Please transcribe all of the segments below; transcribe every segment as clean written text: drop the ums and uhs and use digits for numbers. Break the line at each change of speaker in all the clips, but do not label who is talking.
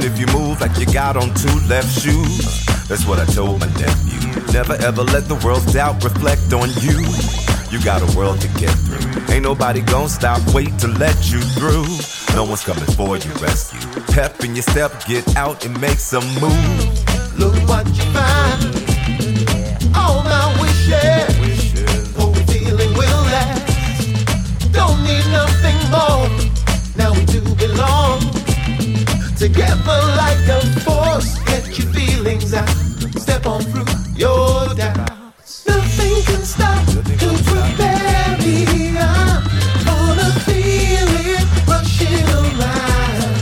if you move like you got on two left shoes. That's what I told my nephew. Never ever let the world's doubt reflect on you. You got a world to get through. Ain't nobody gon' stop, wait to let you through. No one's coming for your rescue. Pep in your step, get out and make some moves.
Look what you find. All my wishes. Hope feeling will last. Don't need nothing more. Now we do belong. Together like a force. Get your feelings out. Step on through your doubts. Nothing can stop to prepare me. I'm gonna feel it rushing around.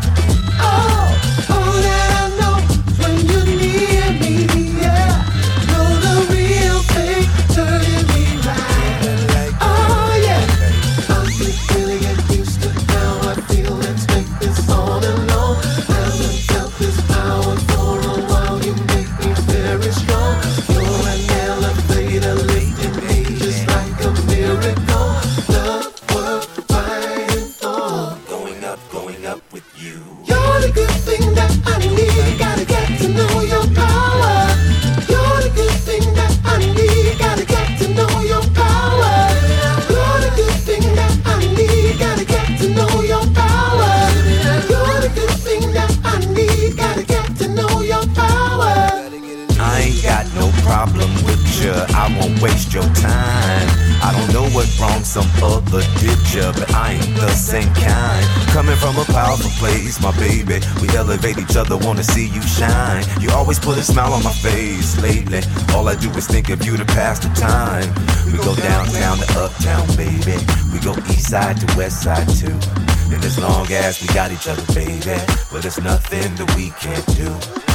Oh, all that I know is when you're near me, yeah. Know the real thing turning me right. Oh yeah, I'm really getting used to how I feel. Let's make this on and on. Haven't felt this power for a while. You make me very strong. You're an elevator lifting me just like a miracle. Love worth fighting for. Going up with you. You're the good thing that I need. Gotta get to know your power. You're the good thing that I need. Gotta get to know your power. You're the good thing that I need. Gotta get to know your power. You're the good thing that I need. Gotta get to know your power.
I ain't got no problem with you, I won't waste your time. I don't know what wrong some other did ya, but I ain't the same kind. Coming from a powerful place, my baby, we elevate each other, wanna see you shine. You always put a smile on my face lately. All I do is think of you to pass the time. We go downtown to uptown, baby. We go east side to west side too. And as long as we got each other, baby, well, there's nothing that we can't do.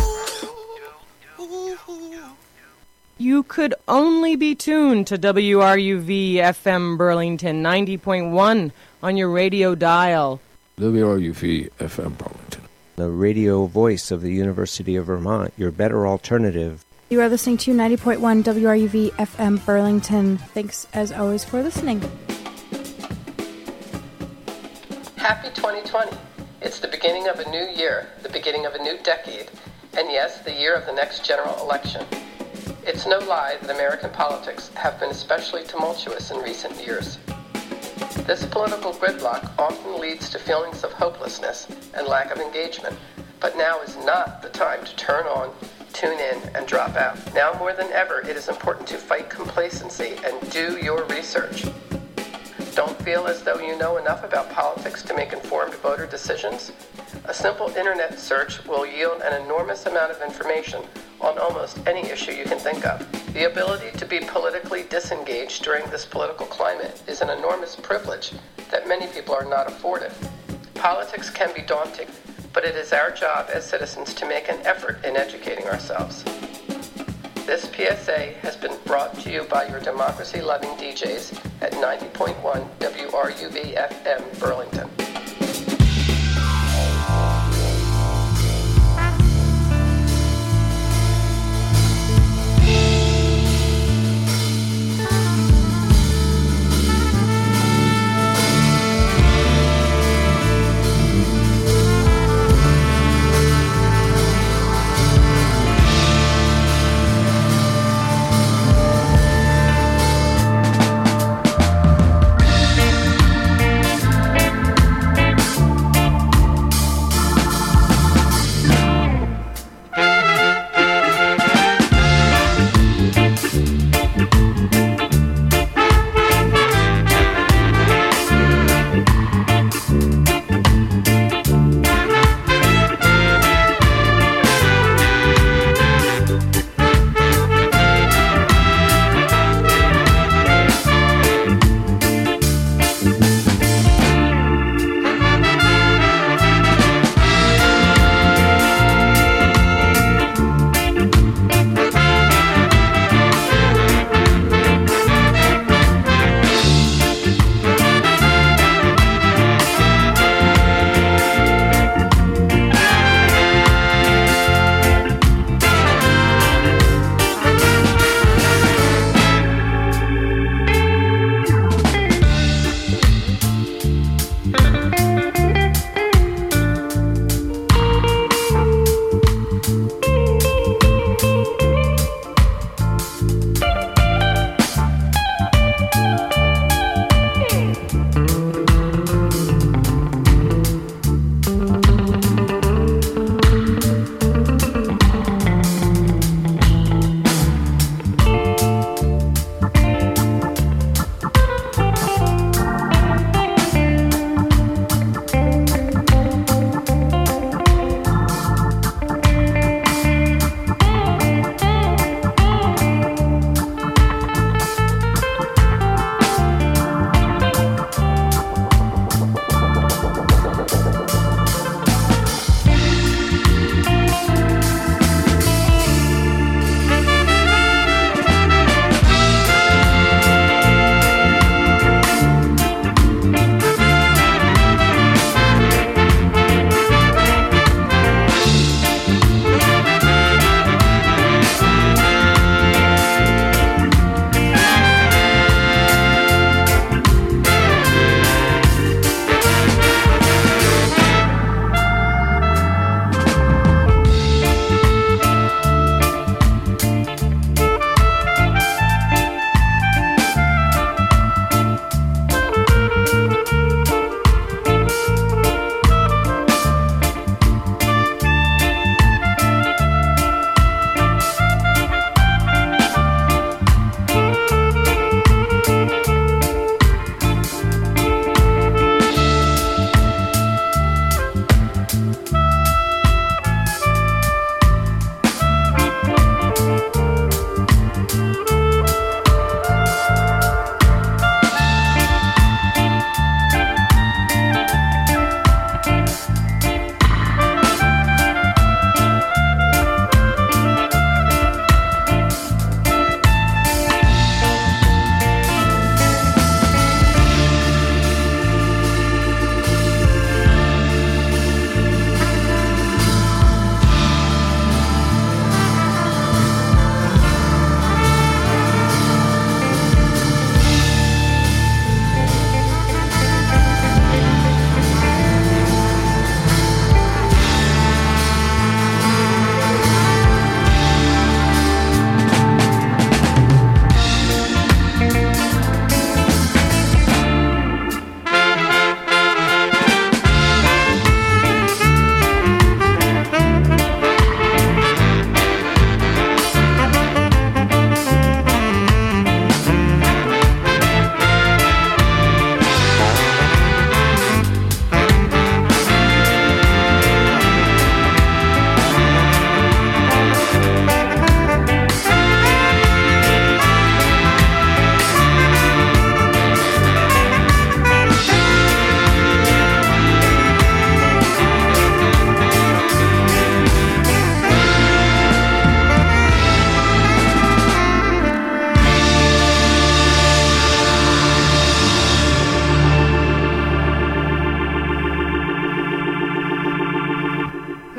You could only be tuned to WRUV FM Burlington 90.1 on your radio dial.
WRUV FM Burlington.
The radio voice of the University of Vermont, your better alternative.
You are listening to 90.1 WRUV FM Burlington. Thanks as always for listening.
Happy 2020. It's the beginning of a new year, the beginning of a new decade, and yes, the year of the next general election. It's no lie that American politics have been especially tumultuous in recent years. This political gridlock often leads to feelings of hopelessness and lack of engagement, but now is not the time to turn on, tune in, and drop out. Now more than ever, it is important to fight complacency and do your research. Don't feel as though you know enough about politics to make informed voter decisions? A simple internet search will yield an enormous amount of information on almost any issue you can think of. The ability to be politically disengaged during this political climate is an enormous privilege that many people are not afforded. Politics can be daunting, but it is our job as citizens to make an effort in educating ourselves. This PSA has been brought to you by your democracy-loving DJs at 90.1 WRUV FM Burlington.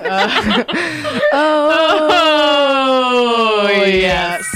Oh, yes.